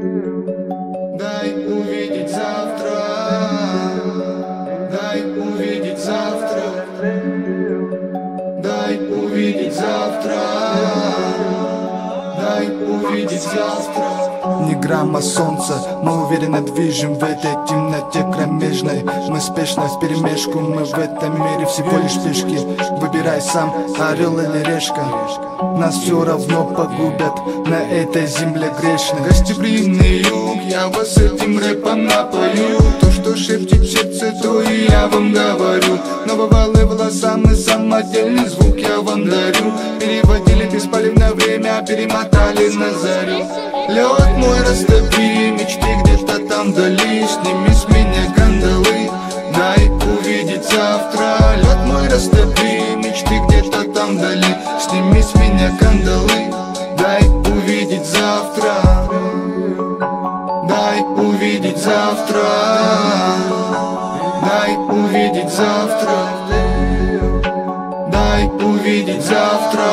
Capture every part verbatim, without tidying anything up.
Дай увидеть завтра, дай увидеть завтра, дай увидеть завтра, дай увидеть завтра. Ни грамма солнца, мы уверенно движем в этой темноте кромежной. Мы спешно вперемешку, мы в этом мире всего лишь пешки. Выбирай сам, орел или решка, нас все равно погубят на этой земле грешной. Гостеприимный юг, я вас этим рэпом напою. То, что шепчет сердце, то и я вам говорю. Нововалы волосам и самодельный звук я вам дарю. Переводили беспалевное время, перемотали на зарю. Лед мой растопи, мечты где-то там вдали. Сними с меня кандалы, дай увидеть завтра. Лед мой растопи, мечты где-то там вдали. Сними с меня кандалы, дай увидеть завтра. Дай увидеть завтра, дай увидеть завтра, дай увидеть завтра,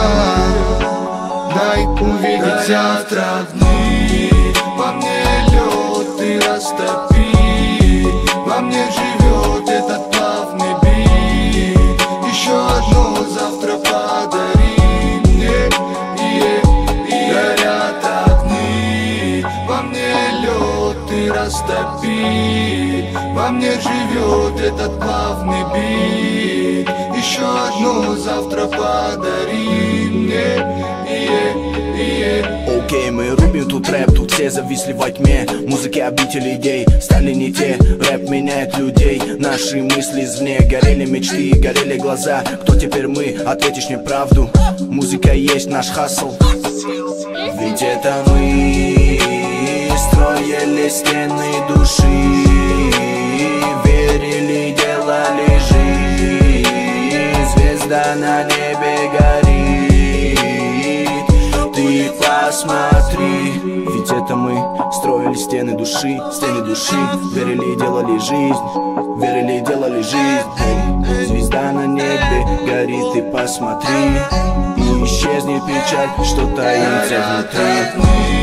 дай увидеть завтра. Дни во мне лед ты растопи, во мне живет этот плавный бит. Еще одно завтра подари мне, и, и горят огни. Во мне лед ты растопи, во мне живет этот плавный бит. Еще одно завтра подари мне, Окей, okay, мы рубим тут рэп, тут все зависли во тьме. Музыки обители идей стали не те. Рэп меняет людей, наши мысли извне. Горели мечты, горели глаза. Кто теперь мы? Ответишь мне правду. Музыка есть наш хасл. Ведь это мы строили стены души, верили, делали жизнь. Звезда на небе горит, ты посмотри. Ведь это мы строили стены души, стены души. Верили, делали жизнь, верили, делали жизнь. Эй, звезда на небе горит, ты посмотри. И исчезнет печаль, что таится внутри.